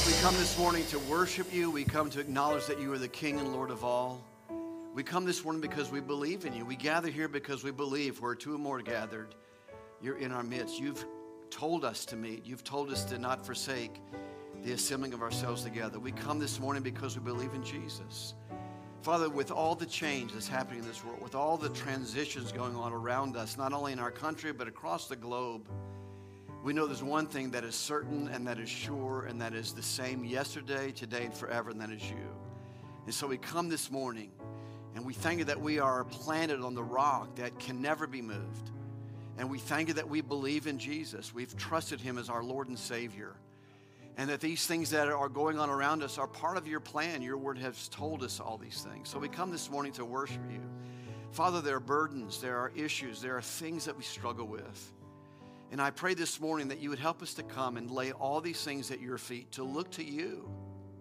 We come this morning to worship you. We come to acknowledge that you are the King and Lord of all. We come this morning because we believe in you. We gather here because we believe where two or more are gathered, you're in our midst. You've told us to meet. You've told us to not forsake the assembling of ourselves together. We come this morning because we believe in Jesus. Father, with all the change that's happening in this world, with all the transitions going on around us, not only in our country but across the globe, we know there's one thing that is certain and that is sure and that is the same yesterday, today, and forever, and that is you. And so we come this morning and we thank you that we are planted on the rock that can never be moved. And we thank you that we believe in Jesus. We've trusted him as our Lord and Savior. And that these things that are going on around us are part of your plan. Your word has told us all these things. So we come this morning to worship you. Father, there are burdens, there are issues, there are things that we struggle with. And I pray this morning that you would help us to come and lay all these things at your feet, to look to you.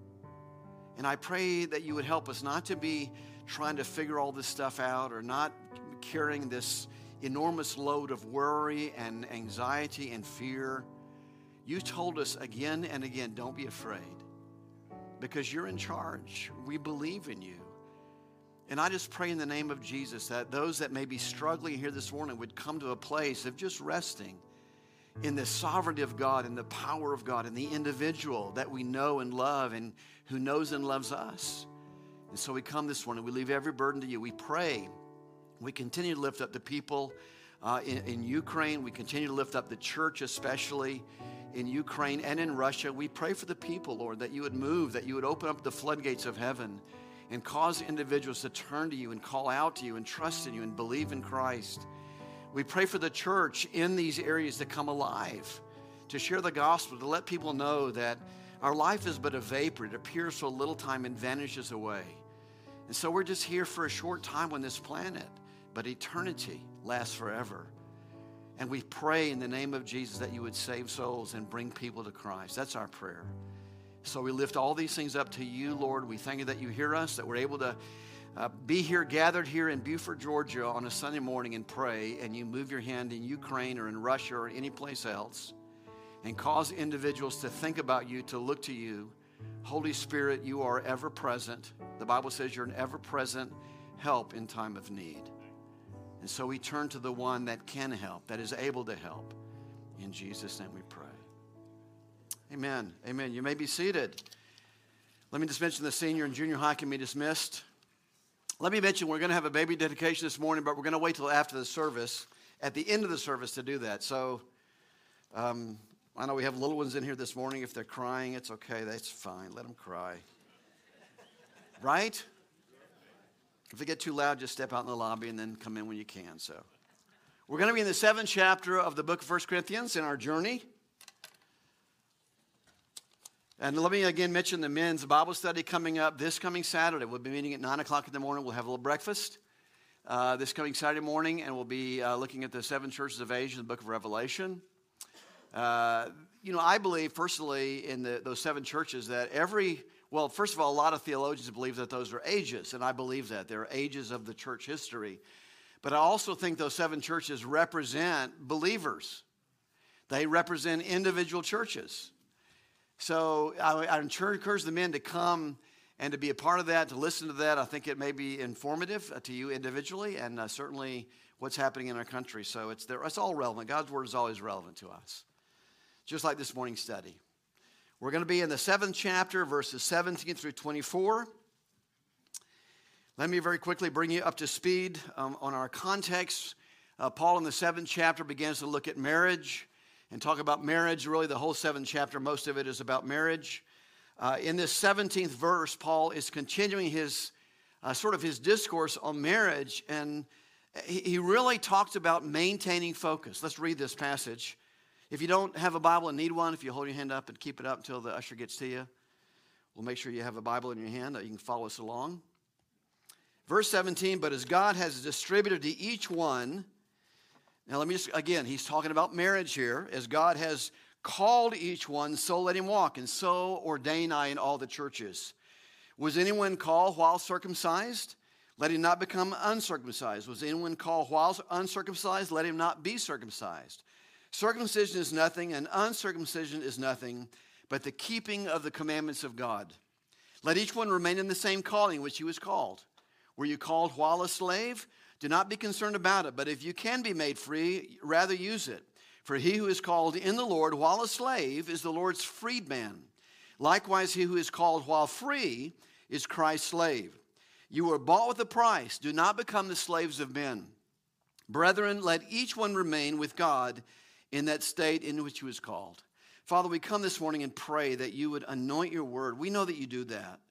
And I pray that you would help us not to be trying to figure all this stuff out or not carrying this enormous load of worry and anxiety and fear. You told us again and again, don't be afraid because you're in charge. We believe in you. And I just pray in the name of Jesus that those that may be struggling here this morning would come to a place of just resting in the sovereignty of God and the power of God and the individual that we know and love and who knows and loves us. And so we come this morning. We leave every burden to you. We pray. We continue to lift up the people in Ukraine. We continue to lift up the church, especially in Ukraine and in Russia. We pray for the people, Lord, that you would move, that you would open up the floodgates of heaven and cause individuals to turn to you and call out to you and trust in you and believe in Christ. We pray for the church in these areas to come alive, to share the gospel, to let people know that our life is but a vapor. It appears for a little time and vanishes away. And so we're just here for a short time on this planet, but eternity lasts forever. And we pray in the name of Jesus that you would save souls and bring people to Christ. That's our prayer. So we lift all these things up to you, Lord. We thank you that you hear us, that we're able to be here, gathered here in Buford, Georgia on a Sunday morning and pray, and you move your hand in Ukraine or in Russia or any place else and cause individuals to think about you, to look to you. Holy Spirit, you are ever present. The Bible says you're an ever-present help in time of need. And so we turn to the one that can help, that is able to help. In Jesus' name we pray. Amen. Amen. You may be seated. Let me just mention the senior and junior high can be dismissed. Let me mention we're going to have a baby dedication this morning, but we're going to wait till after the service, at the end of the service to do that. So I know we have little ones in here this morning. If they're crying, it's okay. That's fine. Let them cry. Right? If they get too loud, just step out in the lobby and then come in when you can. So we're going to be in the 7th chapter of the book of 1 Corinthians in our journey. And let me again mention the men's Bible study coming up this coming Saturday. We'll be meeting at 9 o'clock in the morning. We'll have a little breakfast this coming Saturday morning, and we'll be looking at the 7 churches of Asia in the book of Revelation. I believe personally in those 7 churches that first of all, a lot of theologians believe that those are ages, and I believe that. They're ages of the church history. But I also think those 7 churches represent believers. They represent individual churches. So I encourage the men to come and to be a part of that, to listen to that. I think it may be informative to you individually and certainly what's happening in our country. So it's all relevant. God's word is always relevant to us, just like this morning's study. We're going to be in the 7th chapter, verses 17 through 24. Let me very quickly bring you up to speed on our context. Paul in the 7th chapter begins to look at marriage and talk about marriage. Really, the whole 7th chapter, most of it is about marriage. In this 17th verse, Paul is continuing his his discourse on marriage, and he really talks about maintaining focus. Let's read this passage. If you don't have a Bible and need one, if you hold your hand up and keep it up until the usher gets to you, we'll make sure you have a Bible in your hand that you can follow us along. Verse 17, but as God has distributed to each one. Now let me he's talking about marriage here. As God has called each one, so let him walk. And so ordain I in all the churches. Was anyone called while circumcised? Let him not become uncircumcised. Was anyone called while uncircumcised? Let him not be circumcised. Circumcision is nothing, and uncircumcision is nothing, but the keeping of the commandments of God. Let each one remain in the same calling which he was called. Were you called while a slave? Do not be concerned about it, but if you can be made free, rather use it. For he who is called in the Lord while a slave is the Lord's freedman. Likewise, he who is called while free is Christ's slave. You were bought with a price. Do not become the slaves of men. Brethren, let each one remain with God in that state in which he was called. Father, we come this morning and pray that you would anoint your word. We know that you do that.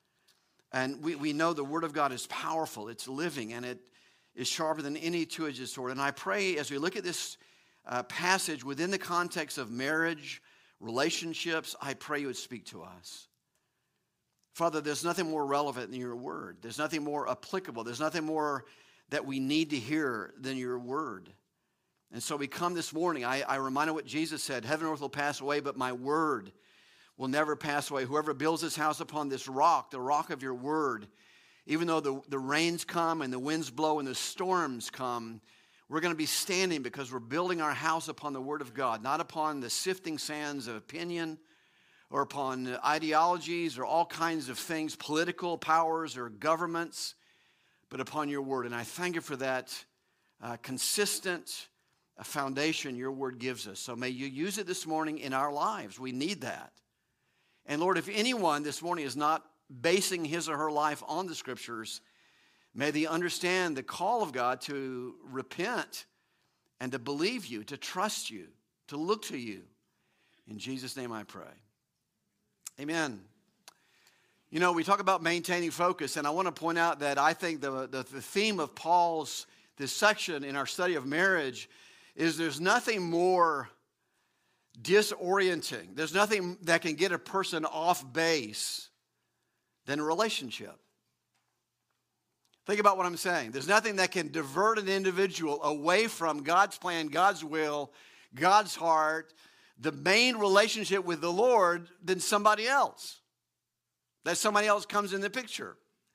And we know the word of God is powerful, it's living, and it is sharper than any two-edged sword. And I pray as we look at this passage within the context of marriage, relationships, I pray you would speak to us. Father, there's nothing more relevant than your word. There's nothing more applicable. There's nothing more that we need to hear than your word. And so we come this morning. I reminded what Jesus said, heaven and earth will pass away, but my word will never pass away. Whoever builds his house upon this rock, the rock of your word, even though the rains come and the winds blow and the storms come, we're going to be standing because we're building our house upon the word of God, not upon the sifting sands of opinion or upon ideologies or all kinds of things, political powers or governments, but upon your word. And I thank you for that consistent foundation your word gives us. So may you use it this morning in our lives. We need that. And Lord, if anyone this morning is not basing his or her life on the scriptures, may they understand the call of God to repent and to believe you, to trust you, to look to you. In Jesus' name I pray. Amen. You know, we talk about maintaining focus, and I want to point out that I think the theme of Paul's, this section in our study of marriage, is there's nothing more disorienting. There's nothing that can get a person off base than a relationship. Think about what I'm saying. There's nothing that can divert an individual away from God's plan, God's will, God's heart, the main relationship with the Lord than somebody else. That somebody else comes in the picture.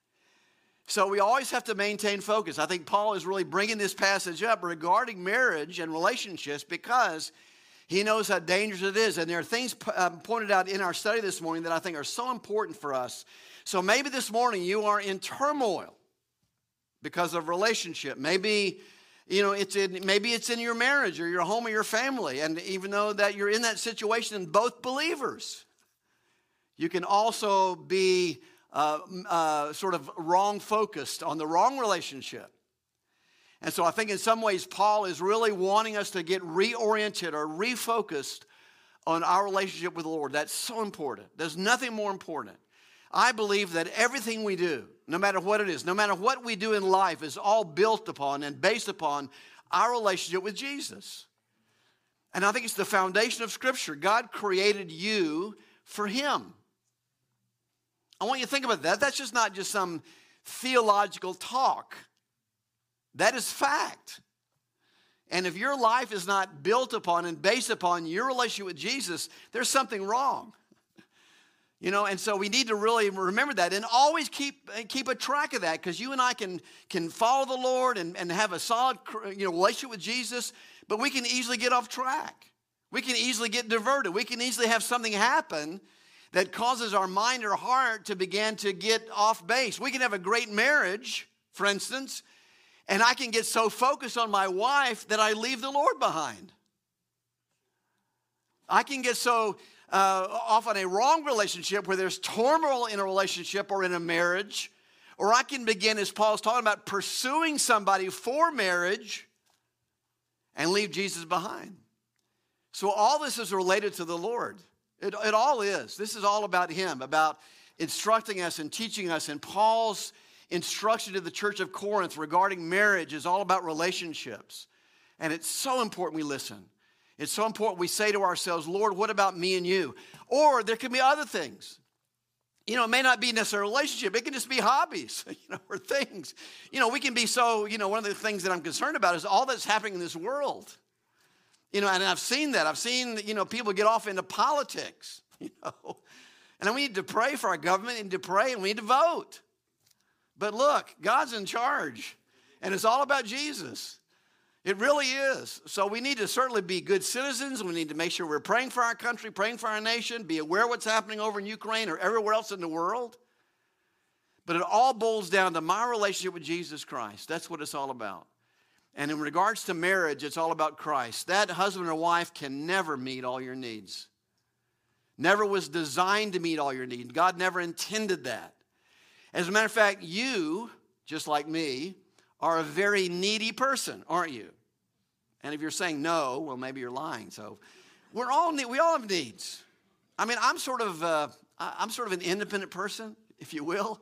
So we always have to maintain focus. I think Paul is really bringing this passage up regarding marriage and relationships because he knows how dangerous it is. And there are things pointed out in our study this morning that I think are so important for us. So maybe this morning you are in turmoil because of relationship. Maybe, maybe it's in your marriage or your home or your family. And even though that you're in that situation, both believers, you can also be sort of wrong focused on the wrong relationship. And so I think in some ways Paul is really wanting us to get reoriented or refocused on our relationship with the Lord. That's so important. There's nothing more important. I believe that everything we do, no matter what it is, no matter what we do in life, is all built upon and based upon our relationship with Jesus. And I think it's the foundation of Scripture. God created you for Him. I want you to think about that. That's just not just some theological talk. That is fact. And if your life is not built upon and based upon your relationship with Jesus, there's something wrong. And so we need to really remember that and always keep a track of that, because you and I can follow the Lord and have a solid relationship with Jesus, but we can easily get off track. We can easily get diverted. We can easily have something happen that causes our mind or heart to begin to get off base. We can have a great marriage, for instance, and I can get so focused on my wife that I leave the Lord behind. I can get so off on a wrong relationship where there's turmoil in a relationship or in a marriage, or I can begin, as Paul's talking about, pursuing somebody for marriage and leave Jesus behind. So all this is related to the Lord. It all is. This is all about Him, about instructing us and teaching us. And Paul's instruction to the church of Corinth regarding marriage is all about relationships. And it's so important we listen. It's so important we say to ourselves, Lord, what about me and you? Or there can be other things. It may not be necessarily a relationship. It can just be hobbies, or things. We can be so, one of the things that I'm concerned about is all that's happening in this world. And I've seen that. I've seen, people get off into politics, And we need to pray for our government and to pray and we need to vote. But look, God's in charge. And it's all about Jesus. It really is. So we need to certainly be good citizens. We need to make sure we're praying for our country, praying for our nation, be aware of what's happening over in Ukraine or everywhere else in the world. But it all boils down to my relationship with Jesus Christ. That's what it's all about. And in regards to marriage, it's all about Christ. That husband or wife can never meet all your needs. Never was designed to meet all your needs. God never intended that. As a matter of fact, you, just like me, are a very needy person, aren't you? And if you're saying no, well, maybe you're lying. So we all have needs. I mean, I'm sort of an independent person, if you will.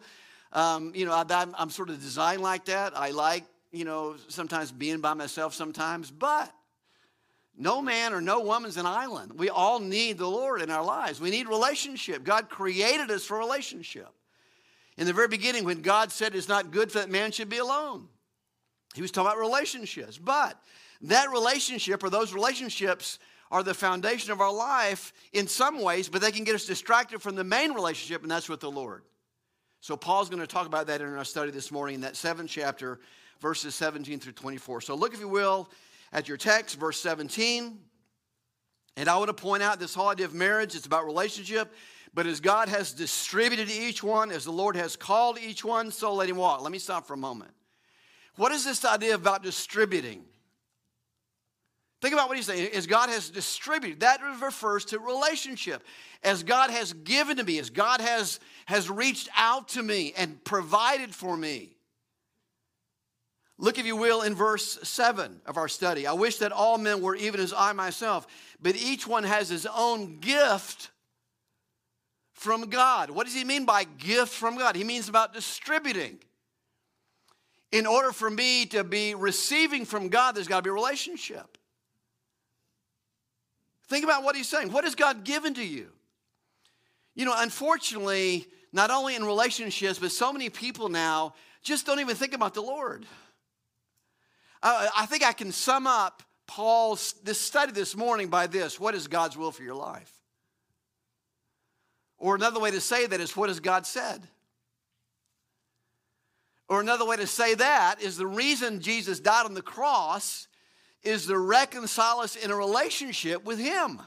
I'm sort of designed like that. I like, sometimes being by myself sometimes, but no man or no woman's an island. We all need the Lord in our lives. We need relationship. God created us for relationship. In the very beginning, when God said it's not good that man should be alone, he was talking about relationships. But that relationship or those relationships are the foundation of our life in some ways, but they can get us distracted from the main relationship, and that's with the Lord. So Paul's going to talk about that in our study this morning in that 7th chapter, verses 17 through 24. So look, if you will, at your text, verse 17. And I want to point out this whole idea of marriage, it's about relationship. But as God has distributed to each one, as the Lord has called each one, so let him walk. Let me stop for a moment. What is this idea about distributing? Think about what he's saying. As God has distributed, that refers to relationship. As God has given to me, as God has reached out to me and provided for me. Look, if you will, in verse 7 of our study. I wish that all men were even as I myself, but each one has his own gift from God. What does he mean by gift from God? He means about distributing. In order for me to be receiving from God, there's got to be a relationship. Think about what he's saying. What has God given to you? Unfortunately, not only in relationships, but so many people now just don't even think about the Lord. I think I can sum up this study this morning by this. What is God's will for your life? Or another way to say that is, what has God said? Or another way to say that is, the reason Jesus died on the cross is to reconcile us in a relationship with him.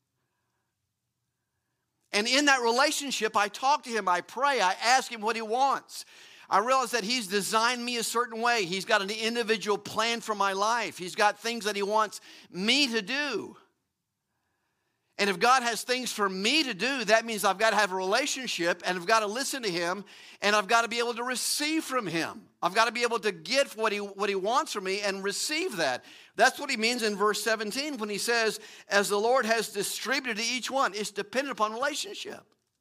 And in that relationship, I talk to him, I pray, I ask him what he wants. I realize that he's designed me a certain way. He's got an individual plan for my life. He's got things that he wants me to do. And if God has things for me to do, that means I've got to have a relationship, and I've got to listen to him, and I've got to be able to receive from him. I've got to be able to get what he wants from me and receive that. That's what he means in verse 17 when he says, as the Lord has distributed to each one. It's dependent upon relationship.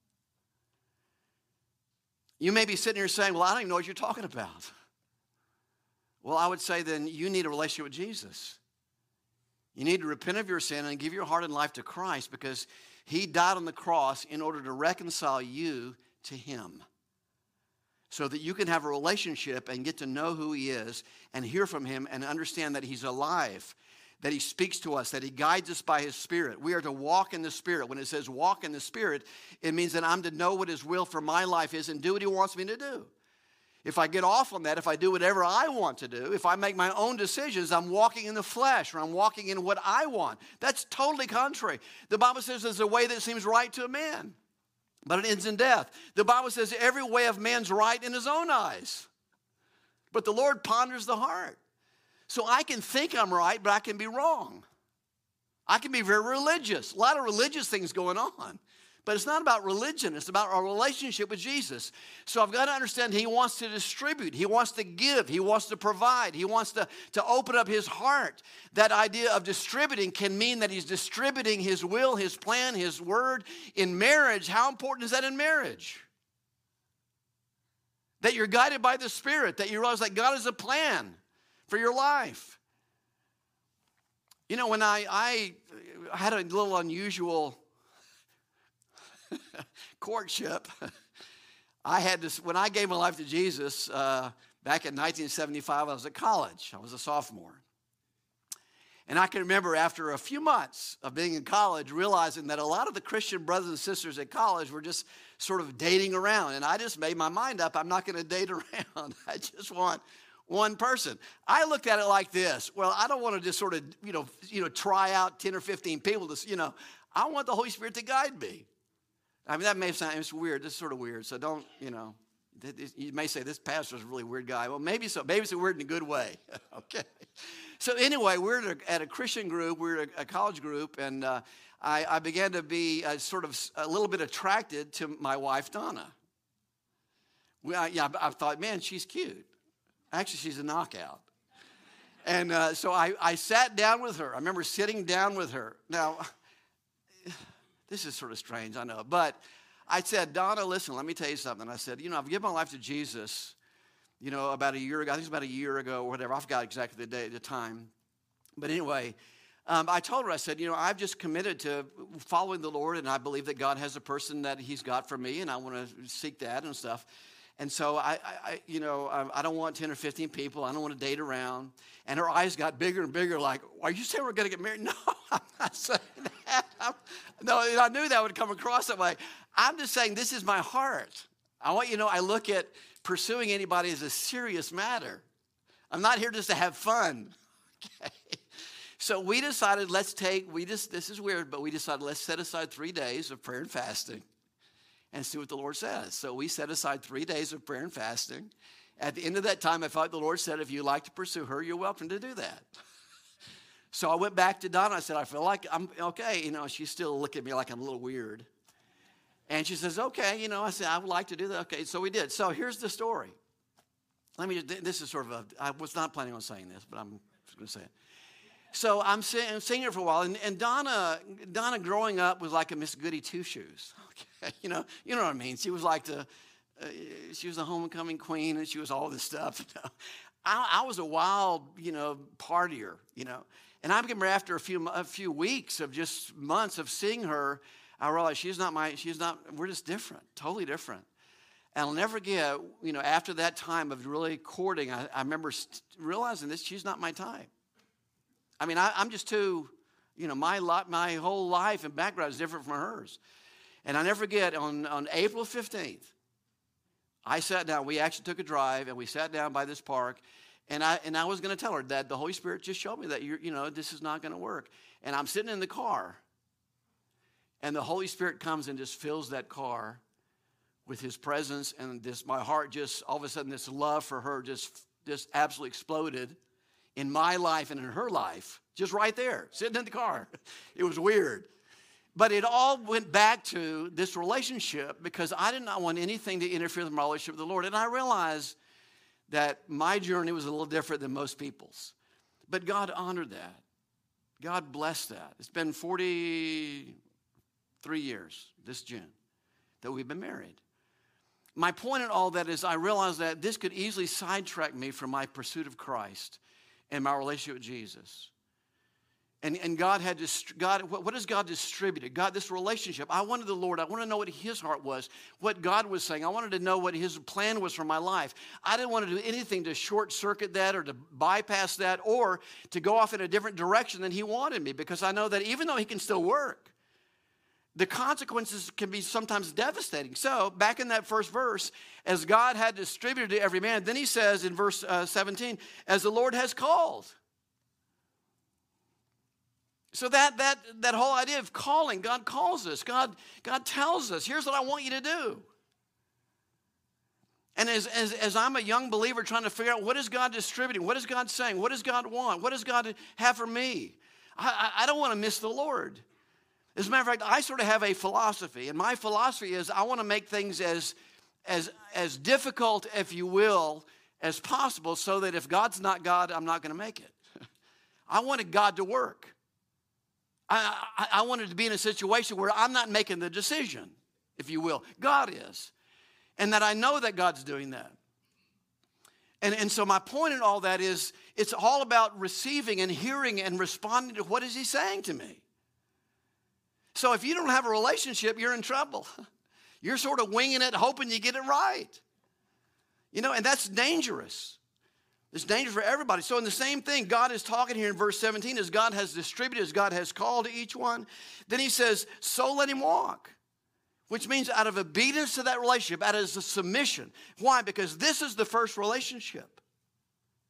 You may be sitting here saying, well, I don't even know what you're talking about. Well, I would say then you need a relationship with Jesus. You need to repent of your sin and give your heart and life to Christ, because he died on the cross in order to reconcile you to him, so that you can have a relationship and get to know who he is and hear from him and understand that he's alive, that he speaks to us, that he guides us by his Spirit. We are to walk in the Spirit. When it says walk in the Spirit, it means that I'm to know what his will for my life is and do what he wants me to do. If I get off on that, if I do whatever I want to do, if I make my own decisions, I'm walking in the flesh, or I'm walking in what I want. That's totally contrary. The Bible says there's a way that seems right to a man, but it ends in death. The Bible says every way of man's right in his own eyes, but the Lord ponders the heart. So I can think I'm right, but I can be wrong. I can be very religious. A lot of religious things going on. But it's not about religion. It's about our relationship with Jesus. So I've got to understand he wants to distribute. He wants to give. He wants to provide. He wants to open up his heart. That idea of distributing can mean that he's distributing his will, his plan, his word. In marriage, how important is that in marriage? That you're guided by the Spirit. That you realize that God has a plan for your life. When I had a little unusual courtship. When I gave my life to Jesus back in 1975, I was at college. I was a sophomore. And I can remember after a few months of being in college, realizing that a lot of the Christian brothers and sisters at college were just sort of dating around. And I just made my mind up, I'm not going to date around. I just want one person. I looked at it like this. Well, I don't want to just sort of, try out 10 or 15 people to, I want the Holy Spirit to guide me. I mean, that may sound, it's weird. It's sort of weird. So don't, you may say this pastor's a really weird guy. Well, maybe so. Maybe it's weird in a good way. Okay. So anyway, we're at a Christian group. We're at a college group. And I began to be sort of a little bit attracted to my wife, Donna. I thought, man, she's cute. Actually, she's a knockout. And so I sat down with her. I remember sitting down with her. Now, this is sort of strange, I know. But I said, Donna, listen, let me tell you something. I said, I've given my life to Jesus, about a year ago. I think it's about a year ago or whatever. I forgot exactly the time. But anyway, I told her, I said, I've just committed to following the Lord, and I believe that God has a person that he's got for me, and I want to seek that and stuff. And so I don't want 10 or 15 people. I don't want to date around. And her eyes got bigger and bigger, like, are you saying we're going to get married? No, I'm not saying that. No, I knew that would come across that way. I'm just saying this is my heart. I want you to know I look at pursuing anybody as a serious matter. I'm not here just to have fun. Okay. So we decided this is weird, but we decided let's set aside 3 days of prayer and fasting and see what the Lord says. So we set aside 3 days of prayer and fasting. At the end of that time, I felt the Lord said, if you like to pursue her, you're welcome to do that. So I went back to Donna. I said, I feel like I'm okay. She's still looking at me like I'm a little weird. And she says, okay. I said, I would like to do that. Okay, so we did. So here's the story. This is sort of I was not planning on saying this, but I'm just going to say it. So I'm seeing her for a while, and Donna growing up was like a Miss Goody Two-Shoes. Okay, you know what I mean. She was like she was the homecoming queen, and she was all this stuff. I was a wild, partier, And I remember after a few weeks of just months of seeing her, I realized we're just different, totally different. And I'll never forget, after that time of really courting, I remember realizing this, she's not my type. I mean, I'm just too, my whole life and background is different from hers. And I never forget, on April 15th, I sat down. We actually took a drive, and we sat down by this park. And I was going to tell her that the Holy Spirit just showed me that, this is not going to work. And I'm sitting in the car, and the Holy Spirit comes and just fills that car with his presence. And my heart just, all of a sudden, this love for her just absolutely exploded in my life and in her life, just right there, sitting in the car. It was weird. But it all went back to this relationship because I did not want anything to interfere with my relationship with the Lord. And I realized that my journey was a little different than most people's. But God honored that. God blessed that. It's been 43 years this June that we've been married. My point in all that is I realized that this could easily sidetrack me from my pursuit of Christ and my relationship with Jesus. And God what has God distributed? God, this relationship. I wanted the Lord. I wanted to know what his heart was, what God was saying. I wanted to know what his plan was for my life. I didn't want to do anything to short circuit that or to bypass that or to go off in a different direction than he wanted me, because I know that even though he can still work, the consequences can be sometimes devastating. So back in that first verse, as God had distributed to every man, then he says in verse 17, as the Lord has called. So that whole idea of calling, God calls us. God tells us, here's what I want you to do. And as I'm a young believer trying to figure out what is God distributing, what is God saying, what does God want, what does God have for me, I don't want to miss the Lord. As a matter of fact, I sort of have a philosophy, and my philosophy is I want to make things as difficult, if you will, as possible, so that if God's not God, I'm not going to make it. I wanted God to work. I wanted to be in a situation where I'm not making the decision, if you will. God is. And that I know that God's doing that. And so my point in all that is it's all about receiving and hearing and responding to what is he saying to me. So if you don't have a relationship, you're in trouble. You're sort of winging it, hoping you get it right. And that's dangerous. It's dangerous for everybody. So in the same thing, God is talking here in verse 17, as God has distributed, as God has called to each one. Then he says, so let him walk. Which means out of obedience to that relationship, out of submission. Why? Because this is the first relationship.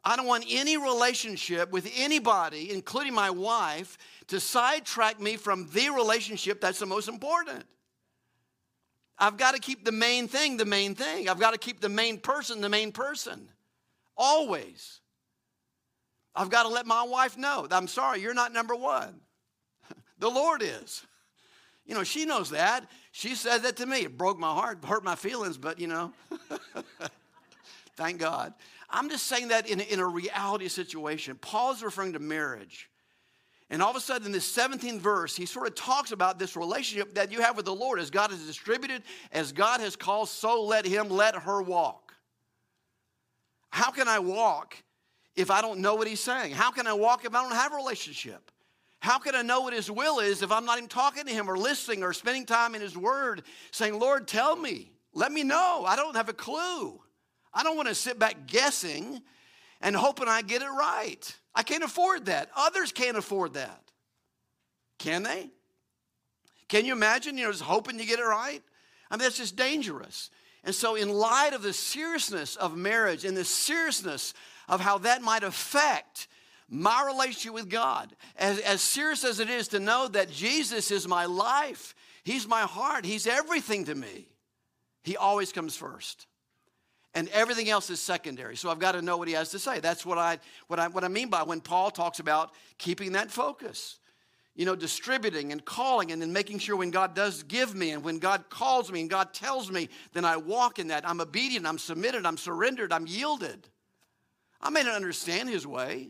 I don't want any relationship with anybody, including my wife, to sidetrack me from the relationship that's the most important. I've got to keep the main thing the main thing. I've got to keep the main person the main person. Always. I've got to let my wife know that I'm sorry, you're not number one. The Lord is. You know, she knows that. She said that to me. It broke my heart, hurt my feelings, but you know, thank God. I'm just saying that in a reality situation. Paul's referring to marriage. And all of a sudden in this 17th verse, he sort of talks about this relationship that you have with the Lord. As God has distributed, as God has called, so let her walk. How can I walk if I don't know what he's saying? How can I walk if I don't have a relationship? How can I know what his will is if I'm not even talking to him or listening or spending time in his word saying, Lord, tell me, let me know. I don't have a clue. I don't want to sit back guessing and hoping I get it right. I can't afford that. Others can't afford that. Can they? Can you imagine, just hoping you get it right? I mean, that's just dangerous. And so in light of the seriousness of marriage and the seriousness of how that might affect my relationship with God, as serious as it is to know that Jesus is my life, he's my heart, he's everything to me, he always comes first. And everything else is secondary. So I've got to know what he has to say. That's what I mean by when Paul talks about keeping that focus. Distributing and calling and then making sure when God does give me and when God calls me and God tells me, then I walk in that. I'm obedient, I'm submitted, I'm surrendered, I'm yielded. I may not understand his way.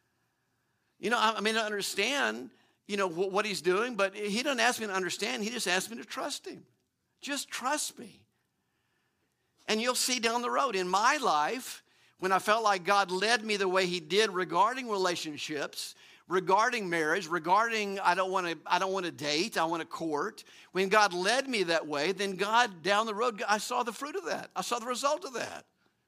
I may not understand, what he's doing, but he doesn't ask me to understand. He just asks me to trust him. Just trust me. And you'll see down the road in my life, when I felt like God led me the way he did regarding relationships, regarding marriage, regarding I don't want to date, I want to court. When God led me that way, then God down the road, I saw the fruit of that. I saw the result of that.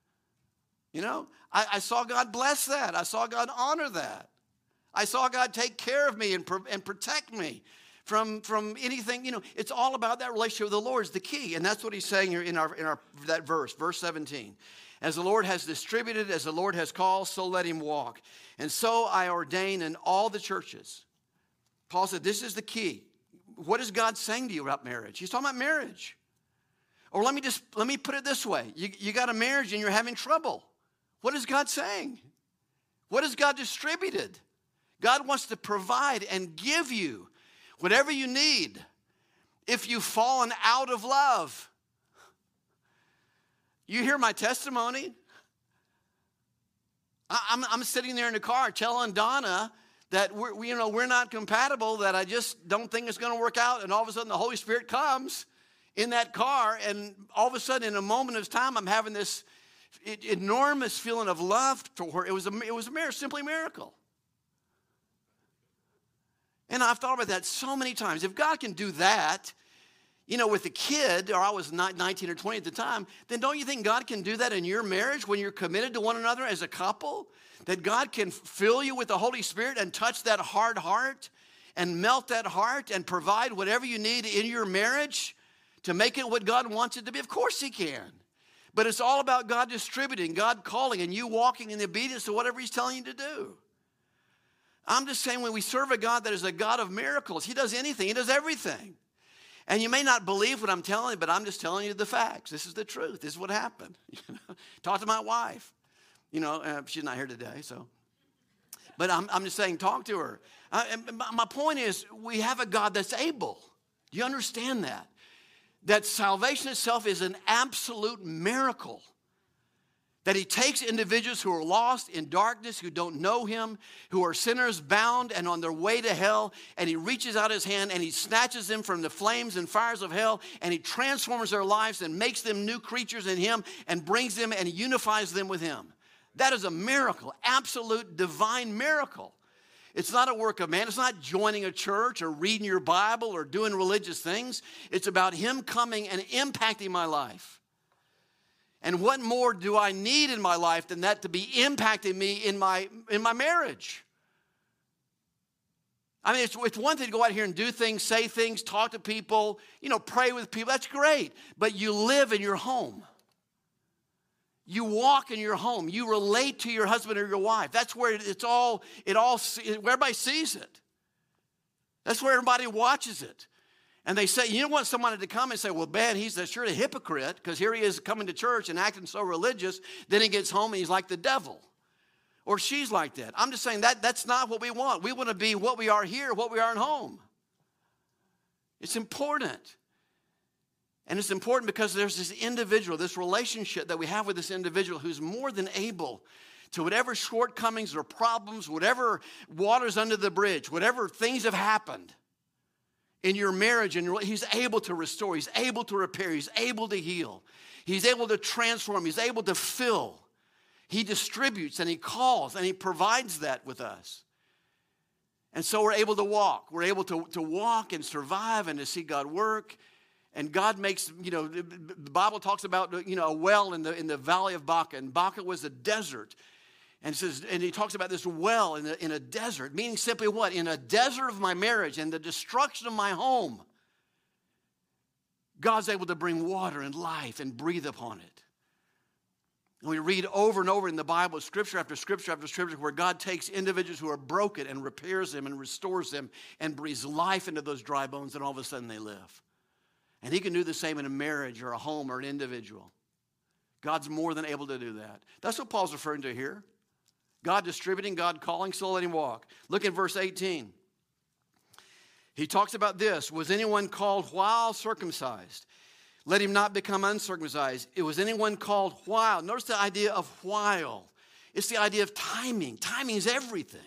I saw God bless that. I saw God honor that. I saw God take care of me and protect me from anything. It's all about that relationship with the Lord is the key. And that's what he's saying here in that verse 17. As the Lord has distributed, as the Lord has called, so let him walk. And so I ordain in all the churches. Paul said, this is the key. What is God saying to you about marriage? He's talking about marriage. Or let me put it this way. You got a marriage and you're having trouble. What is God saying? What has God distributed? God wants to provide and give you whatever you need if you've fallen out of love. You hear my testimony? I'm sitting there in the car telling Donna that we're not compatible, that I just don't think it's going to work out, and all of a sudden the Holy Spirit comes in that car, and all of a sudden in a moment of time I'm having this enormous feeling of love for her. It was simply a miracle. And I've thought about that so many times. If God can do that, with a kid, or I was 19 or 20 at the time, then don't you think God can do that in your marriage when you're committed to one another as a couple? That God can fill you with the Holy Spirit and touch that hard heart and melt that heart and provide whatever you need in your marriage to make it what God wants it to be? Of course he can. But it's all about God distributing, God calling, and you walking in obedience to whatever he's telling you to do. I'm just saying when we serve a God that is a God of miracles, he does anything, he does everything. And you may not believe what I'm telling you, but I'm just telling you the facts. This is the truth. This is what happened. Talk to my wife. She's not here today, so. But I'm just saying, talk to her. My point is, we have a God that's able. Do you understand that? That salvation itself is an absolute miracle. That he takes individuals who are lost in darkness, who don't know him, who are sinners bound and on their way to hell, and he reaches out his hand and he snatches them from the flames and fires of hell, and he transforms their lives and makes them new creatures in him and brings them and unifies them with him. That is a miracle, absolute divine miracle. It's not a work of man. It's not joining a church or reading your Bible or doing religious things. It's about him coming and impacting my life. And what more do I need in my life than that to be impacting me in my marriage? I mean, it's one thing to go out here and do things, say things, talk to people, pray with people. That's great. But you live in your home. You walk in your home. You relate to your husband or your wife. That's where everybody sees it. That's where everybody watches it. And they say, you don't want someone to come and say, well, man, he's sure a hypocrite because here he is coming to church and acting so religious. Then he gets home and he's like the devil. Or she's like that. I'm just saying that's not what we want. We want to be what we are here, what we are at home. It's important. And it's important because there's this individual, this relationship that we have with this individual who's more than able to whatever shortcomings or problems, whatever waters under the bridge, whatever things have happened in your marriage, and he's able to restore, he's able to repair, he's able to heal, he's able to transform, he's able to fill. He distributes and he calls and he provides that with us. And so we're able to walk. We're able to walk and survive and to see God work. And God makes, the Bible talks about, a well in the valley of Baca. And Baca was a desert. And he talks about this well in a desert, meaning simply what? In a desert of my marriage and the destruction of my home, God's able to bring water and life and breathe upon it. And we read over and over in the Bible, scripture after scripture after scripture, where God takes individuals who are broken and repairs them and restores them and breathes life into those dry bones, and all of a sudden they live. And he can do the same in a marriage or a home or an individual. God's more than able to do that. That's what Paul's referring to here. God distributing, God calling, so let him walk. Look at verse 18. He talks about this. Was anyone called while circumcised? Let him not become uncircumcised. It was anyone called while. Notice the idea of while. It's the idea of timing. Timing is everything.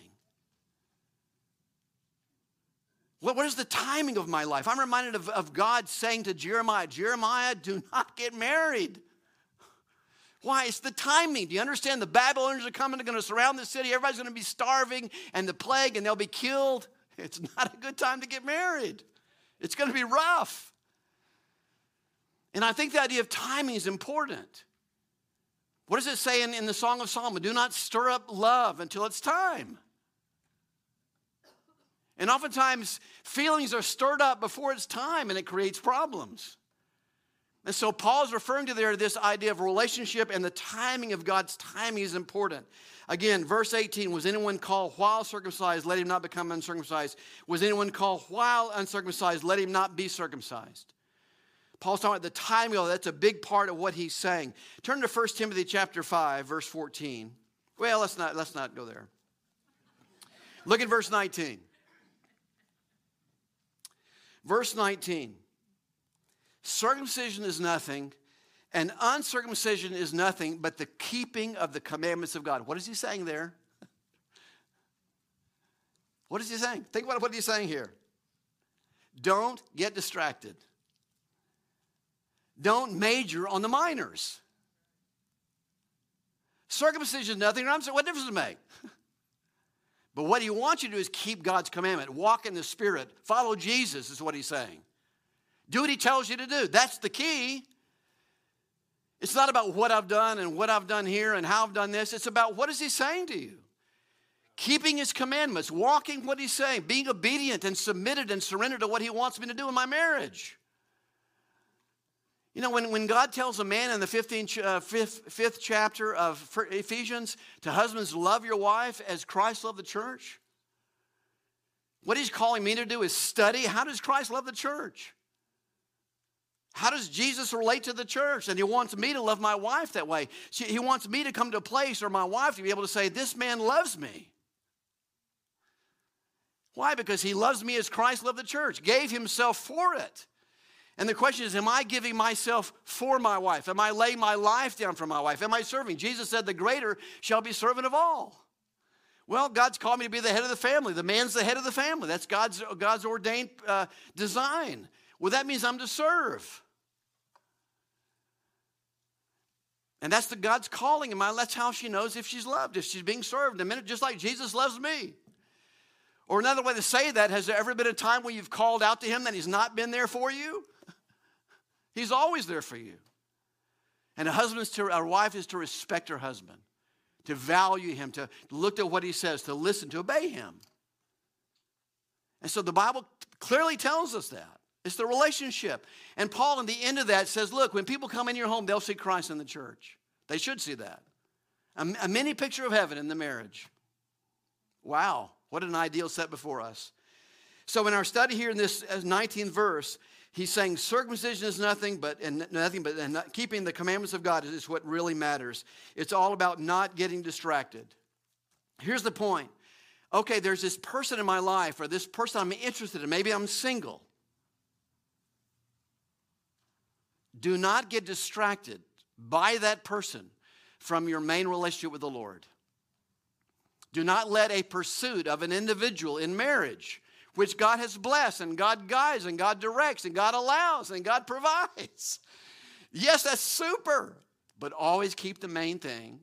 What is the timing of my life? I'm reminded of God saying to Jeremiah, Jeremiah, do not get married. Why? It's the timing. Do you understand? The Babylonians are coming. They're going to surround the city. Everybody's going to be starving and the plague, and they'll be killed. It's not a good time to get married. It's going to be rough. And I think the idea of timing is important. What does it say in the Song of Solomon? Do not stir up love until it's time. And oftentimes, feelings are stirred up before it's time, and it creates problems. And so Paul's referring to this idea of relationship, and the timing of God's timing is important. Again, verse 18, was anyone called while circumcised? Let him not become uncircumcised. Was anyone called while uncircumcised? Let him not be circumcised. Paul's talking about the timing of it. That's a big part of what he's saying. Turn to 1 Timothy chapter 5, verse 14. Well, let's not go there. Look at verse 19. Verse 19. Circumcision is nothing, and uncircumcision is nothing but the keeping of the commandments of God. What is he saying there? What is he saying? Think about what he's saying here. Don't get distracted. Don't major on the minors. Circumcision is nothing. What difference does it make? But what he wants you to do is keep God's commandment. Walk in the Spirit. Follow Jesus is what he's saying. Do what he tells you to do. That's the key. It's not about what I've done and what I've done here and how I've done this. It's about what is he saying to you. Keeping his commandments. Walking what he's saying. Being obedient and submitted and surrendered to what he wants me to do in my marriage. You know, when God tells a man in the fifth chapter of Ephesians to husbands, love your wife as Christ loved the church. What he's calling me to do is study. How does Christ love the church? How does Jesus relate to the church? And he wants me to love my wife that way. He wants me to come to a place, or my wife to be able to say, this man loves me. Why? Because he loves me as Christ loved the church, gave himself for it. And the question is, am I giving myself for my wife? Am I laying my life down for my wife? Am I serving? Jesus said, the greater shall be servant of all. Well, God's called me to be the head of the family. The man's the head of the family. That's God's ordained design. Well, that means I'm to serve. And that's God's calling in my life. That's how she knows if she's loved, if she's being served. A minute, just like Jesus loves me. Or another way to say that, has there ever been a time when you've called out to him that he's not been there for you? He's always there for you. And a wife is to respect her husband, to value him, to look at what he says, to listen, to obey him. And so the Bible clearly tells us that. It's the relationship. And Paul, in the end of that, says, look, when people come in your home, they'll see Christ in the church. They should see that. A mini picture of heaven in the marriage. Wow, what an ideal set before us. So in our study here in this 19th verse, he's saying circumcision is nothing but keeping the commandments of God is what really matters. It's all about not getting distracted. Here's the point. Okay, there's this person in my life, or this person I'm interested in. Maybe I'm single. Do not get distracted by that person from your main relationship with the Lord. Do not let a pursuit of an individual in marriage, which God has blessed, and God guides, and God directs, and God allows, and God provides. Yes, that's super. But always keep the main thing,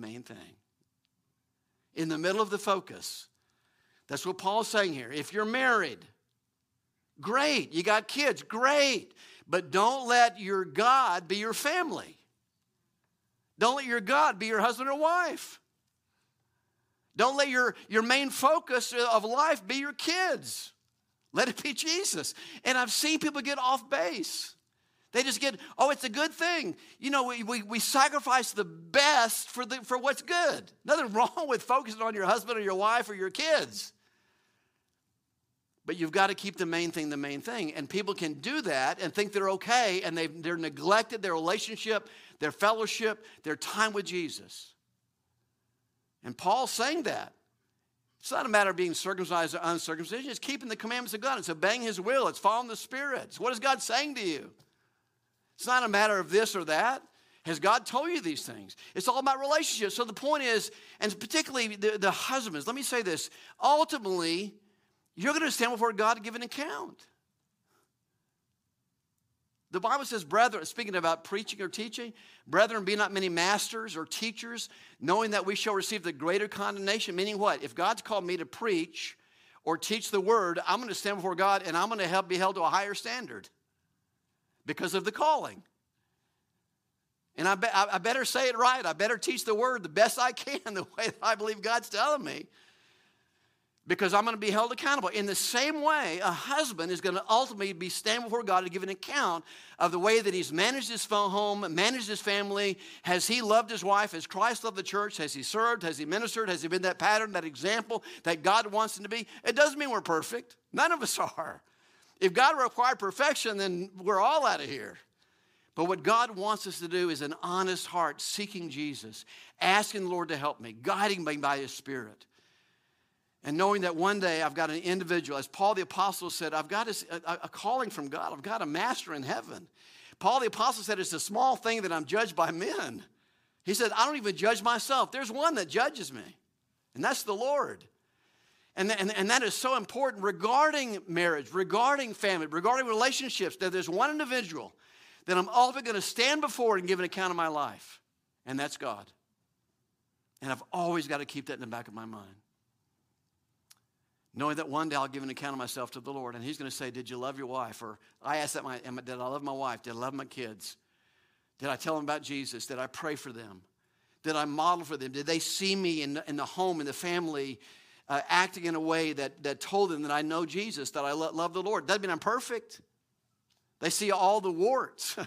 in the middle of the focus. That's what Paul's saying here. If you're married, great. You got kids, great. But don't let your God be your family. Don't let your God be your husband or wife. Don't let your main focus of life be your kids. Let it be Jesus. And I've seen people get off base. They just get, it's a good thing. You know, we sacrifice the best for what's good. Nothing wrong with focusing on your husband or your wife or your kids. But you've got to keep the main thing. And people can do that and think they're okay, and they're neglected their relationship, their fellowship, their time with Jesus. And Paul's saying that. It's not a matter of being circumcised or uncircumcision. It's keeping the commandments of God. It's obeying His will. It's following the Spirit. It's what is God saying to you? It's not a matter of this or that. Has God told you these things? It's all about relationships. So the point is, and particularly the husbands, let me say this. Ultimately, you're going to stand before God to give an account. The Bible says, brethren, speaking about preaching or teaching, brethren, be not many masters or teachers, knowing that we shall receive the greater condemnation. Meaning what? If God's called me to preach or teach the word, I'm going to stand before God and I'm going to be held to a higher standard because of the calling. And I better say it right. I better teach the word the best I can, the way that I believe God's telling me, because I'm going to be held accountable. In the same way, a husband is going to ultimately be standing before God to give an account of the way that he's managed his home, managed his family. Has he loved his wife? Has Christ loved the church? Has he served? Has he ministered? Has he been that pattern, that example that God wants him to be? It doesn't mean we're perfect. None of us are. If God required perfection, then we're all out of here. But what God wants us to do is an honest heart, seeking Jesus, asking the Lord to help me, guiding me by His Spirit. And knowing that one day I've got an individual, as Paul the Apostle said, I've got a calling from God. I've got a master in heaven. Paul the Apostle said, it's a small thing that I'm judged by men. He said, I don't even judge myself. There's one that judges me, and that's the Lord. And that is so important regarding marriage, regarding family, regarding relationships, that there's one individual that I'm ultimately going to stand before and give an account of my life, and that's God. And I've always got to keep that in the back of my mind. Knowing that one day I'll give an account of myself to the Lord, and He's going to say, did you love your wife? Or I asked that, did I love my wife? Did I love my kids? Did I tell them about Jesus? Did I pray for them? Did I model for them? Did they see me in the home, in the family, acting in a way that told them that I know Jesus, that I love the Lord? Doesn't mean I'm perfect. They see all the warts.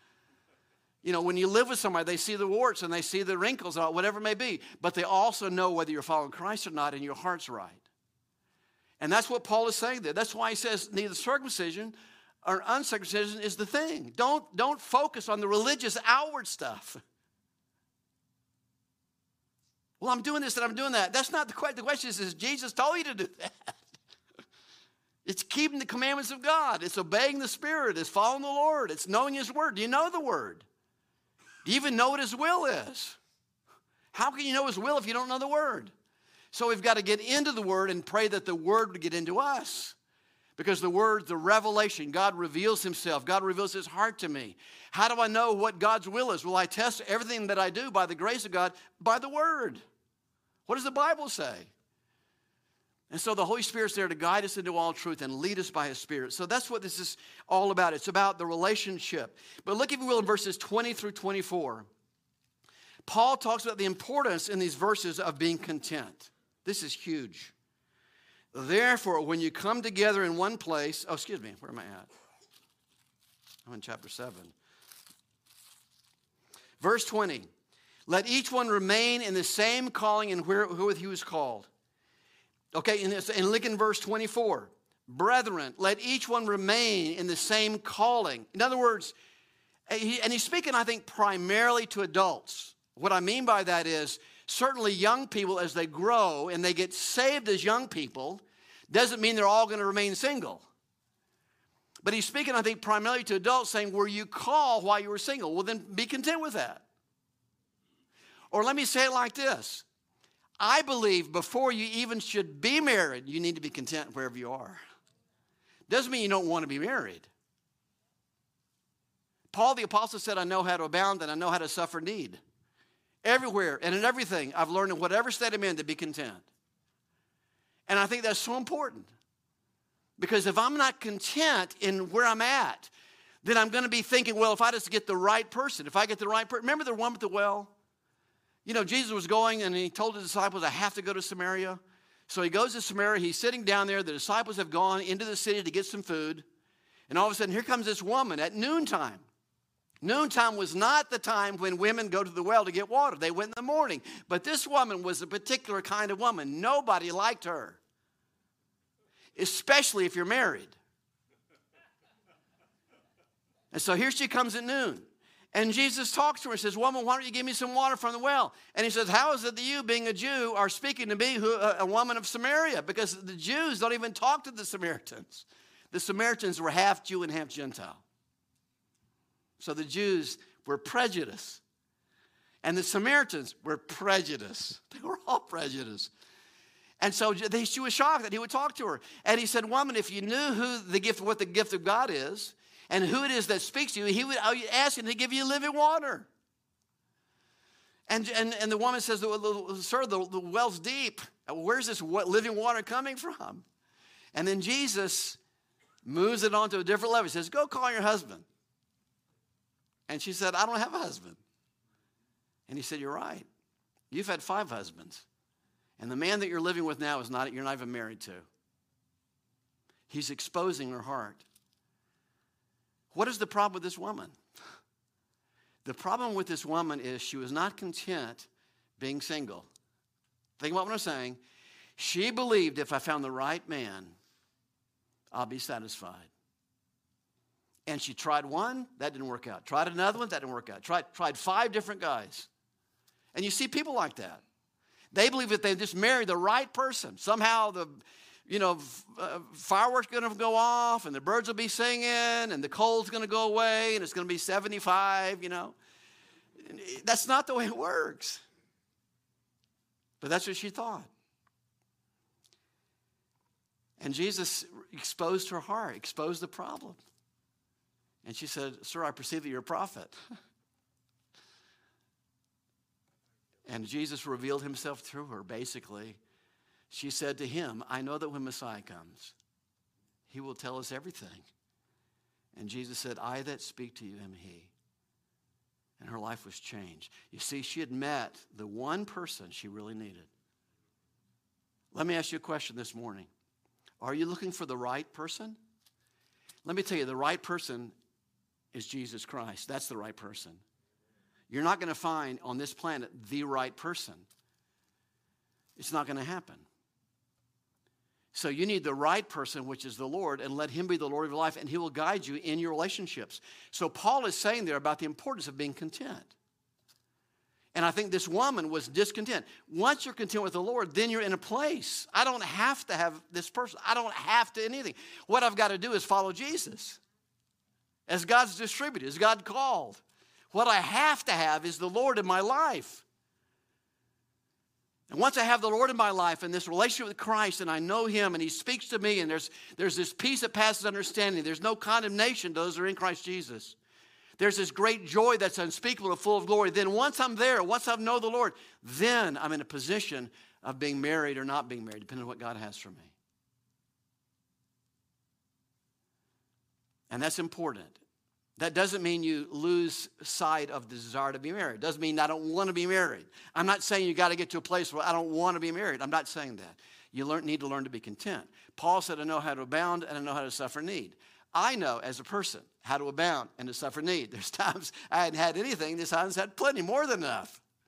You know, when you live with somebody, they see the warts and they see the wrinkles, or whatever it may be. But they also know whether you're following Christ or not and your heart's right. And that's what Paul is saying there. That's why he says neither circumcision or uncircumcision is the thing. Don't focus on the religious outward stuff. Well, I'm doing this and I'm doing that. That's not the question. The question is Jesus told you to do that? It's keeping the commandments of God. It's obeying the Spirit. It's following the Lord. It's knowing His Word. Do you know the Word? Do you even know what His will is? How can you know His will if you don't know the Word? So we've got to get into the Word and pray that the Word would get into us. Because the Word, the revelation, God reveals Himself. God reveals His heart to me. How do I know what God's will is? Well, I test everything that I do by the grace of God, by the Word. What does the Bible say? And so the Holy Spirit's there to guide us into all truth and lead us by His Spirit. So that's what this is all about. It's about the relationship. But look, if you will, in verses 20 through 24. Paul talks about the importance in these verses of being content. This is huge. Therefore, when you come together in one place, where am I at? I'm in chapter 7. Verse 20. Let each one remain in the same calling and wherewith he was called. Okay, and look in verse 24. Brethren, let each one remain in the same calling. In other words, and he's speaking, I think, primarily to adults. What I mean by that is, certainly young people, as they grow and they get saved as young people, doesn't mean they're all going to remain single. But he's speaking, I think, primarily to adults, saying, were you called while you were single? Well, then be content with that. Or let me say it like this. I believe before you even should be married, you need to be content wherever you are. Doesn't mean you don't want to be married. Paul the apostle said, I know how to abound and I know how to suffer need. Everywhere and in everything, I've learned in whatever state I'm in to be content. And I think that's so important. Because if I'm not content in where I'm at, then I'm going to be thinking, well, if I just get the right person, if I get the right person. Remember the one with the well? You know, Jesus was going and he told the disciples, I have to go to Samaria. So he goes to Samaria. He's sitting down there. The disciples have gone into the city to get some food. And all of a sudden, here comes this woman at noontime. Noontime was not the time when women go to the well to get water. They went in the morning. But this woman was a particular kind of woman. Nobody liked her, especially if you're married. And so here she comes at noon. And Jesus talks to her and says, woman, why don't you give me some water from the well? And he says, how is it that you, being a Jew, are speaking to me, a woman of Samaria? Because the Jews don't even talk to the Samaritans. The Samaritans were half Jew and half Gentile. So the Jews were prejudiced. And the Samaritans were prejudiced. They were all prejudiced. And so she was shocked that he would talk to her. And he said, woman, if you knew what the gift of God is, and who it is that speaks to you, I would ask him to give you living water. And the woman says, sir, the well's deep. Where's this living water coming from? And then Jesus moves it on to a different level. He says, go call your husband. And she said, I don't have a husband. And he said, you're right. You've had 5 husbands. And the man that you're living with now you're not even married to. He's exposing her heart. What is the problem with this woman? The problem with this woman is she was not content being single. Think about what I'm saying. She believed if I found the right man, I'll be satisfied. And she tried one, that didn't work out. Tried another one, that didn't work out. Tried 5 different guys. And you see people like that. They believe if they just marry the right person, somehow fireworks are going to go off and the birds will be singing and the cold's going to go away and it's going to be 75, That's not the way it works. But that's what she thought. And Jesus exposed her heart, exposed the problem. And she said, sir, I perceive that you're a prophet. And Jesus revealed himself through her, basically. She said to him, I know that when Messiah comes, he will tell us everything. And Jesus said, I that speak to you am he. And her life was changed. You see, she had met the one person she really needed. Let me ask you a question this morning. Are you looking for the right person? Let me tell you, the right person is Jesus Christ. That's the right person. You're not going to find on this planet the right person. It's not going to happen. So you need the right person, which is the Lord, and let him be the Lord of your life, and he will guide you in your relationships. So Paul is saying there about the importance of being content. And I think this woman was discontent. Once you're content with the Lord, then you're in a place. I don't have to have this person. I don't have to anything. What I've got to do is follow Jesus. As God's distributed, as God called. What I have to have is the Lord in my life. And once I have the Lord in my life and this relationship with Christ and I know him and he speaks to me and there's this peace that passes understanding. There's no condemnation to those who are in Christ Jesus. There's this great joy that's unspeakable and full of glory. Then once I'm there, once I know the Lord, then I'm in a position of being married or not being married, depending on what God has for me. And that's important. That doesn't mean you lose sight of the desire to be married. It doesn't mean I don't want to be married. I'm not saying you got to get to a place where I don't want to be married. I'm not saying that. You need to learn to be content. Paul said, I know how to abound and I know how to suffer need. I know as a person how to abound and to suffer need. There's times I hadn't had anything. There's times I had plenty, more than enough.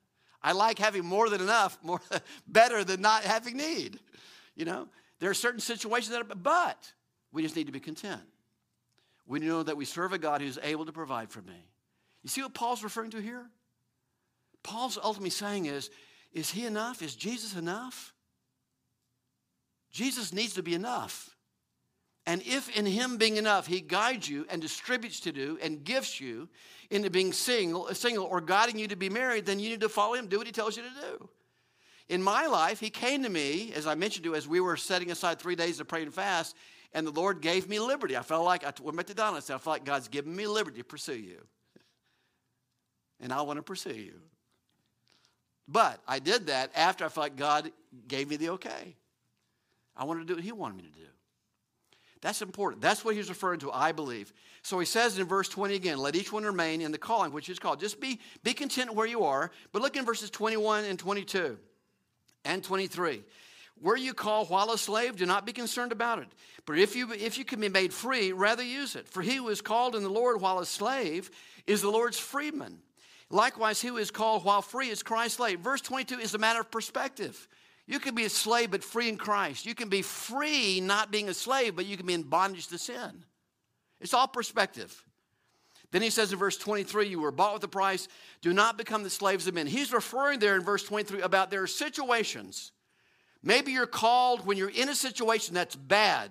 I like having more than enough, more better than not having need. You know, there are certain situations but we just need to be content. We know that we serve a God who's able to provide for me. You see what Paul's referring to here? Paul's ultimately saying is he enough? Is Jesus enough? Jesus needs to be enough. And if in him being enough, he guides you and distributes to do and gifts you into being single or guiding you to be married, then you need to follow him, do what he tells you to do. In my life, he came to me, as I mentioned to you, as we were setting aside 3 days to pray and fast, and the Lord gave me liberty. I felt like, I went to Donna and said, I felt like God's given me liberty to pursue you. And I want to pursue you. But I did that after I felt like God gave me the okay. I wanted to do what he wanted me to do. That's important. That's what he's referring to, I believe. So he says in verse 20 again, let each one remain in the calling which is called. Just be content where you are. But look in verses 21 and 22 and 23. Were you called while a slave? Do not be concerned about it. But if you can be made free, rather use it. For he who is called in the Lord while a slave is the Lord's freedman. Likewise, he who is called while free is Christ's slave. Verse 22 is a matter of perspective. You can be a slave but free in Christ. You can be free not being a slave, but you can be in bondage to sin. It's all perspective. Then he says in verse 23, you were bought with a price. Do not become the slaves of men. He's referring there in verse 23 about there are situations. Maybe you're called when you're in a situation that's bad.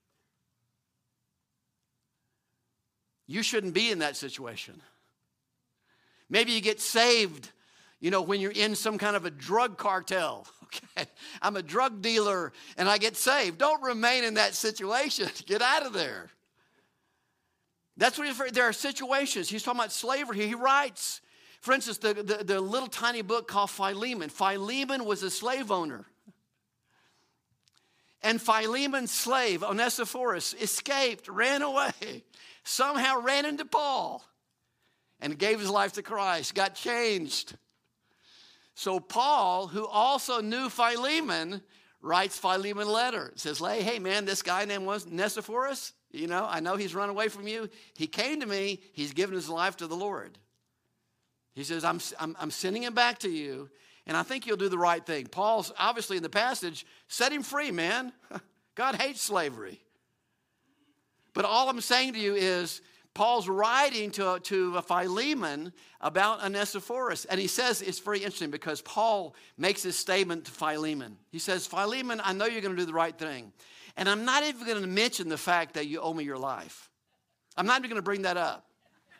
You shouldn't be in that situation. Maybe you get saved, when you're in some kind of a drug cartel. Okay, I'm a drug dealer and I get saved. Don't remain in that situation. Get out of there. That's what there are situations. He's talking about slavery. He writes, for instance, the little tiny book called Philemon. Philemon was a slave owner. And Philemon's slave, Onesiphorus, escaped, ran away, somehow ran into Paul and gave his life to Christ, got changed. So Paul, who also knew Philemon, writes Philemon a letter. It says, hey man, this guy named Onesiphorus, I know he's run away from you. He came to me. He's given his life to the Lord. He says, I'm sending him back to you, and I think you'll do the right thing. Paul's obviously in the passage, set him free, man. God hates slavery. But all I'm saying to you is, Paul's writing to Philemon about Onesiphorus. And he says, it's very interesting because Paul makes this statement to Philemon. He says, Philemon, I know you're going to do the right thing. And I'm not even going to mention the fact that you owe me your life. I'm not even going to bring that up.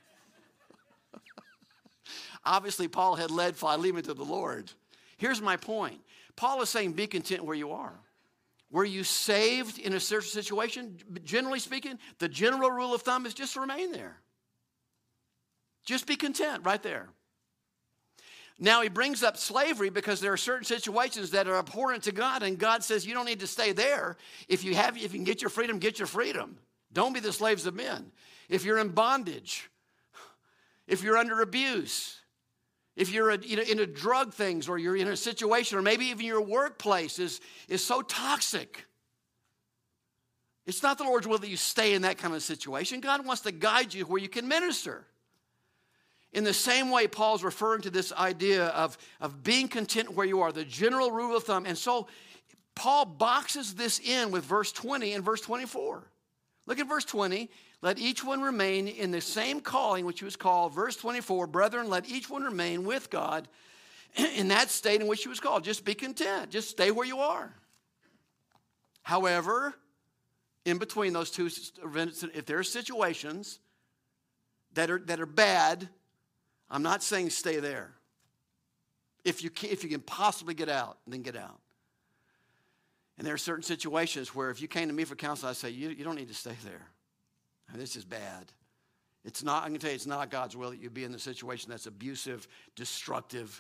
Obviously, Paul had led Philemon to the Lord. Here's my point. Paul is saying, be content where you are. Were you saved in a certain situation? Generally speaking, the general rule of thumb is just remain there. Just be content right there. Now he brings up slavery because there are certain situations that are abhorrent to God, and God says you don't need to stay there. If you can get your freedom, get your freedom. Don't be the slaves of men. If you're in bondage, if you're under abuse, if you're into drug things, or you're in a situation, or maybe even your workplace is so toxic, it's not the Lord's will that you stay in that kind of situation. God wants to guide you where you can minister. In the same way, Paul's referring to this idea of being content where you are, the general rule of thumb. And so Paul boxes this in with verse 20 and verse 24. Look at verse 20. Let each one remain in the same calling which he was called. Verse 24, brethren, let each one remain with God in that state in which he was called. Just be content. Just stay where you are. However, in between those two events, if there are situations that are bad, I'm not saying stay there. If you can possibly get out, then get out. And there are certain situations where if you came to me for counsel, I say, you don't need to stay there. This is bad. It's not, I'm going to tell you, it's not God's will that you be in the situation that's abusive, destructive.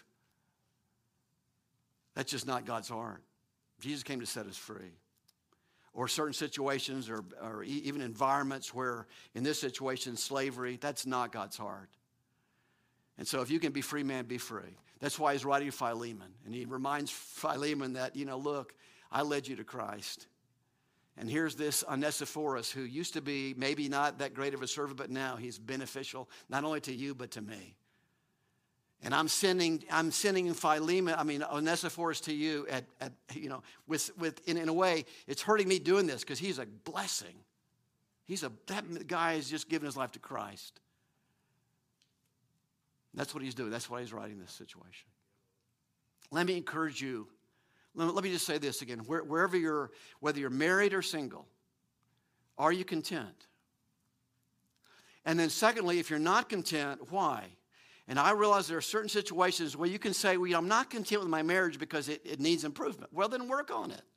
That's just not God's heart. Jesus came to set us free. Or certain situations or even environments where, in this situation, slavery, that's not God's heart. And so if you can be free, man, be free. That's why he's writing to Philemon. And he reminds Philemon that, look, I led you to Christ. And here's this Onesiphorus who used to be maybe not that great of a servant, but now he's beneficial not only to you but to me. And I'm sending Philemon, Onesiphorus to you in a way, it's hurting me doing this because he's a blessing. That guy has just given his life to Christ. That's what he's doing. That's why he's writing this situation. Let me encourage you. Let me just say this again. Whether you're married or single, are you content? And then secondly, if you're not content, why? And I realize there are certain situations where you can say, well, I'm not content with my marriage because it needs improvement. Well, then work on it.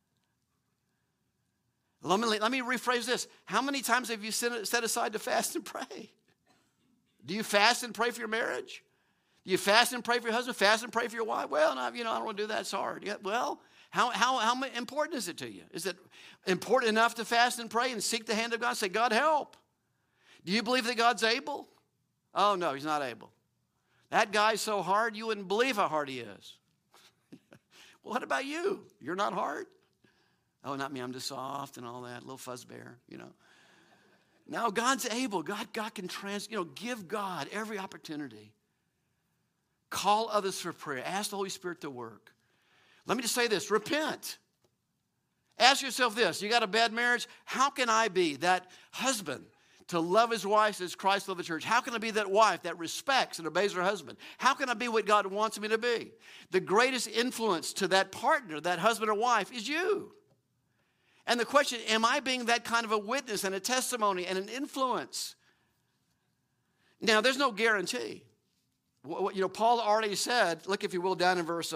Let me rephrase this. How many times have you set aside to fast and pray? Do you fast and pray for your marriage? Do you fast and pray for your husband? Fast and pray for your wife? Well, I don't want to do that. It's hard. Yeah, well, how important is it to you? Is it important enough to fast and pray and seek the hand of God? Say, God, help. Do you believe that God's able? Oh, no, he's not able. That guy's so hard, you wouldn't believe how hard he is. Well, what about you? You're not hard? Oh, not me. I'm just soft and all that. Little fuzz bear, No, God's able. God can give God every opportunity. Call others for prayer. Ask the Holy Spirit to work. Let me just say this. Repent. Ask yourself this. You got a bad marriage? How can I be that husband to love his wife as Christ loved the church? How can I be that wife that respects and obeys her husband? How can I be what God wants me to be? The greatest influence to that partner, that husband or wife, is you. And the question, am I being that kind of a witness and a testimony and an influence? Now, there's no guarantee. Paul already said, look, if you will, down in verse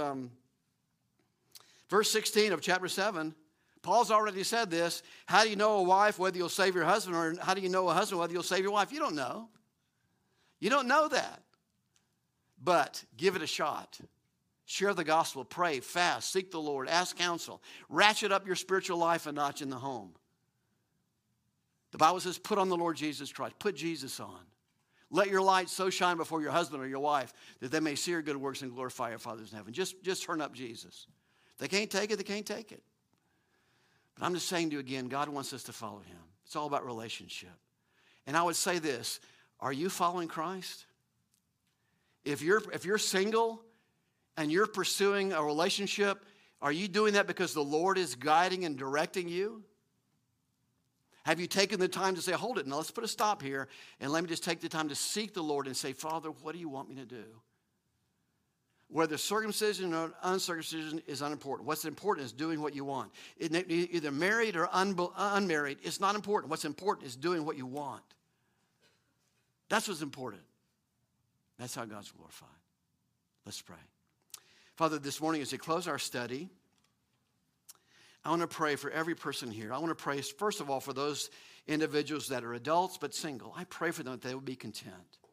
16 of chapter 7, Paul's already said this. How do you know a wife whether you'll save your husband, or how do you know a husband whether you'll save your wife? You don't know. You don't know that. But give it a shot. Share the gospel, pray, fast, seek the Lord, ask counsel. Ratchet up your spiritual life a notch in the home. The Bible says, put on the Lord Jesus Christ. Put Jesus on. Let your light so shine before your husband or your wife that they may see your good works and glorify your Father in heaven. Just turn up Jesus. If they can't take it, they can't take it. But I'm just saying to you again, God wants us to follow him. It's all about relationship. And I would say this, are you following Christ? If you're single and you're pursuing a relationship, are you doing that because the Lord is guiding and directing you? Have you taken the time to say, hold it, now let's put a stop here, and let me just take the time to seek the Lord and say, Father, what do you want me to do? Whether circumcision or uncircumcision is unimportant. What's important is doing what you want. Either married or unmarried, it's not important. What's important is doing what you want. That's what's important. That's how God's glorified. Let's pray. Father, this morning as we close our study, I want to pray for every person here. I want to pray, first of all, for those individuals that are adults but single. I pray for them that they will be content.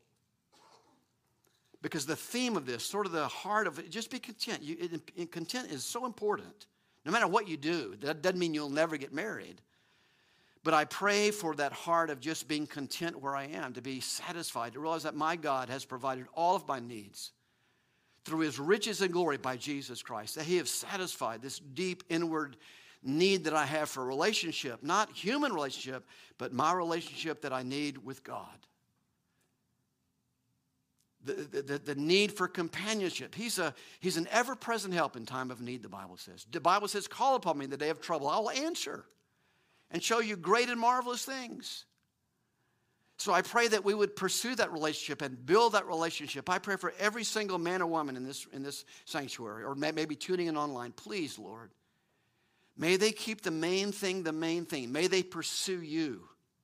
Because the theme of this, sort of the heart of it, just be content. Content is so important. No matter what you do, that doesn't mean you'll never get married. But I pray for that heart of just being content where I am, to be satisfied, to realize that my God has provided all of my needs through his riches and glory by Jesus Christ, that he has satisfied this deep inward need that I have for a relationship, not human relationship, but my relationship that I need with God. The need for companionship. He's an ever-present help in time of need, the Bible says. The Bible says, call upon me in the day of trouble. I will answer and show you great and marvelous things. So I pray that we would pursue that relationship and build that relationship. I pray for every single man or woman in this sanctuary, or maybe tuning in online. Please, Lord, may they keep the main thing the main thing. May they pursue you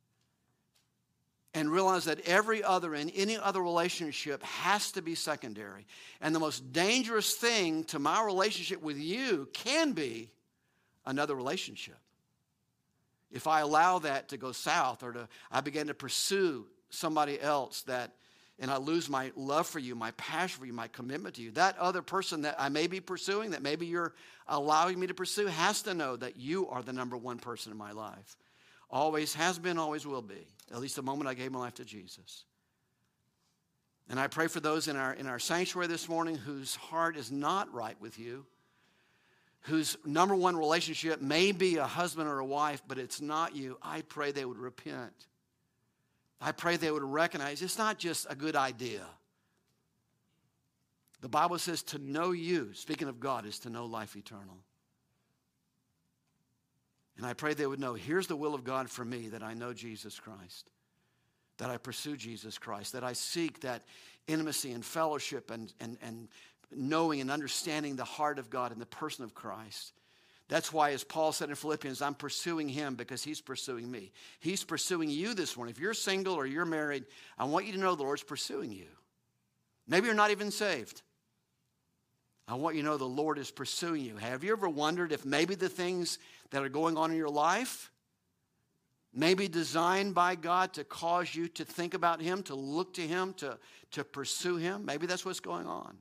and realize that every other and any other relationship has to be secondary. And the most dangerous thing to my relationship with you can be another relationship. If I allow that to go south, or I begin to pursue somebody else and I lose my love for you, my passion for you, my commitment to you, that other person that I may be pursuing, that maybe you're allowing me to pursue, has to know that you are the number one person in my life. Always has been, always will be. At least the moment I gave my life to Jesus. And I pray for those in our sanctuary this morning whose heart is not right with you, whose number one relationship may be a husband or a wife, but it's not you. I pray they would repent. I pray they would recognize it's not just a good idea. The Bible says to know you, speaking of God, is to know life eternal. And I pray they would know, here's the will of God for me, that I know Jesus Christ, that I pursue Jesus Christ, that I seek that intimacy and fellowship and knowing and understanding the heart of God and the person of Christ. That's why, as Paul said in Philippians, I'm pursuing him because he's pursuing me. He's pursuing you this morning. If you're single or you're married, I want you to know the Lord's pursuing you. Maybe you're not even saved. I want you to know the Lord is pursuing you. Have you ever wondered if maybe the things that are going on in your life may be designed by God to cause you to think about him, to look to him, to pursue him? Maybe that's what's going on.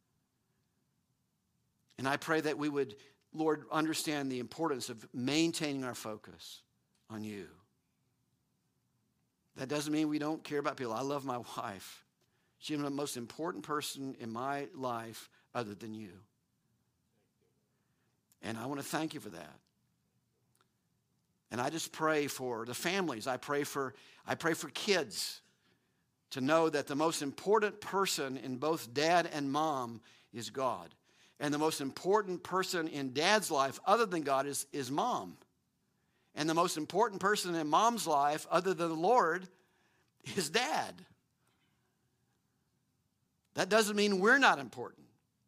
And I pray that we would, Lord, understand the importance of maintaining our focus on you. That doesn't mean we don't care about people. I love my wife. She's the most important person in my life other than you. And I want to thank you for that. And I just pray for the families. I pray for kids to know that the most important person in both dad and mom is God. And the most important person in dad's life other than God is mom. And the most important person in mom's life other than the Lord is dad. That doesn't mean we're not important.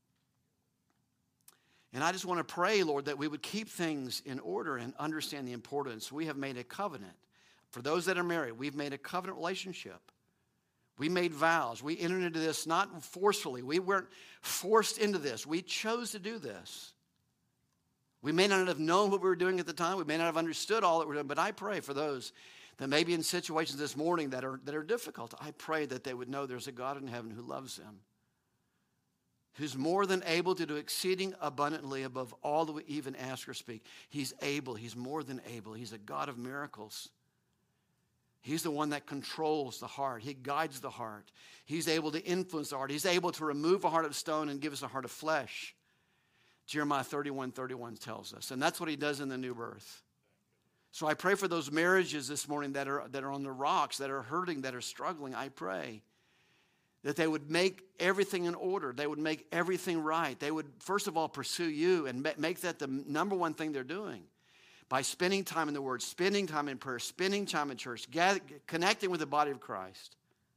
And I just want to pray, Lord, that we would keep things in order and understand the importance. We have made a covenant. For those that are married, we've made a covenant relationship. We made vows. We entered into this not forcefully. We weren't forced into this. We chose to do this. We may not have known what we were doing at the time. We may not have understood all that we're doing. But I pray for those that may be in situations this morning that are difficult. I pray that they would know there's a God in heaven who loves them, who's more than able to do exceeding abundantly above all that we even ask or speak. He's able. He's more than able. He's a God of miracles. He's the one that controls the heart. He guides the heart. He's able to influence the heart. He's able to remove a heart of stone and give us a heart of flesh. Jeremiah 31:31 tells us. And that's what he does in the new birth. So I pray for those marriages this morning that are on the rocks, that are hurting, that are struggling. I pray that they would make everything in order. They would make everything right. They would, first of all, pursue you and make that the number one thing they're doing by spending time in the Word, spending time in prayer, spending time in church, connecting with the body of Christ.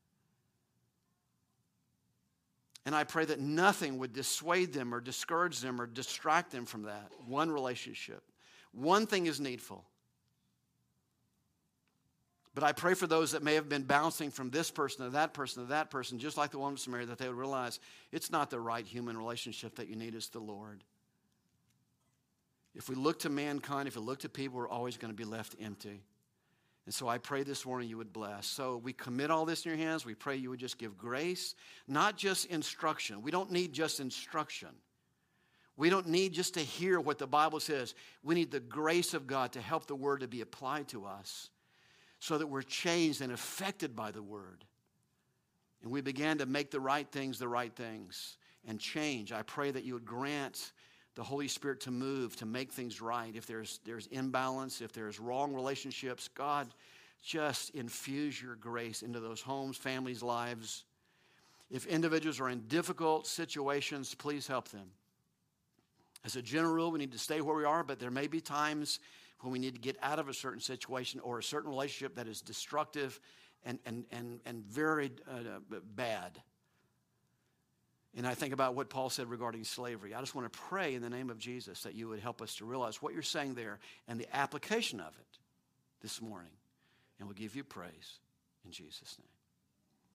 And I pray that nothing would dissuade them or discourage them or distract them from that one relationship. One thing is needful. But I pray for those that may have been bouncing from this person to that person to that person, just like the woman of Samaria, that they would realize it's not the right human relationship that you need, it's the Lord. If we look to mankind, if we look to people, we're always going to be left empty. And so I pray this morning you would bless. So we commit all this in your hands. We pray you would just give grace, not just instruction. We don't need just instruction. We don't need just to hear what the Bible says. We need the grace of God to help the word to be applied to us so that we're changed and affected by the word. And we began to make the right things and change. I pray that you would grant the Holy Spirit to move, to make things right. If there's imbalance, if there's wrong relationships, God, just infuse your grace into those homes, families, lives. If individuals are in difficult situations, please help them. As a general rule, we need to stay where we are, but there may be times when we need to get out of a certain situation or a certain relationship that is destructive and very bad. And I think about what Paul said regarding slavery. I just want to pray in the name of Jesus that you would help us to realize what you're saying there and the application of it this morning. And we'll give you praise in Jesus' name.